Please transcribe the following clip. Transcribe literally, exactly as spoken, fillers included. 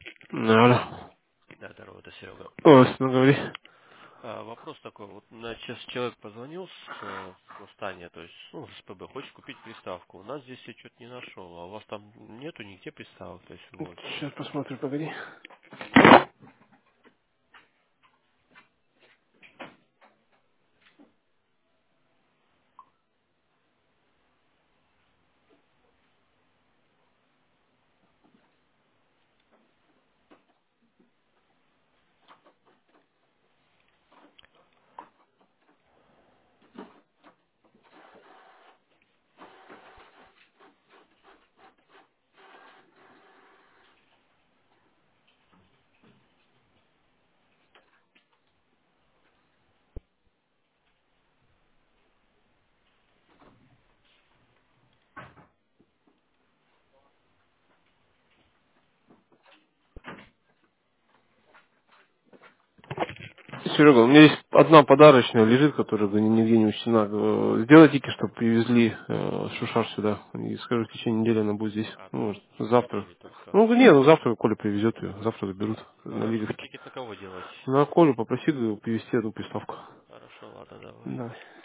Алло. Да, здорово, это Серега. О, ну говори. А, вопрос такой, вот на час человек позвонил с, э, с восстания, то есть, ну, с ПБ, хочет купить приставку. У нас здесь я что-то не нашел, а у вас там нету нигде приставок, то есть, вот. Сейчас посмотрю, погоди. Серега, у меня есть одна подарочная лежит, которая да, нигде не учтена. Э, Сделай тики, чтобы привезли э, шушар сюда. И скажу, в течение недели она будет здесь. А, Ну, то может, есть, завтра. или только... Ну, не, ну завтра Коля привезет ее. Завтра заберут на Хорошо, Лиговке. тикет на кого делать? На Колю попроси его привезти эту приставку. Хорошо, ладно, давай. Да.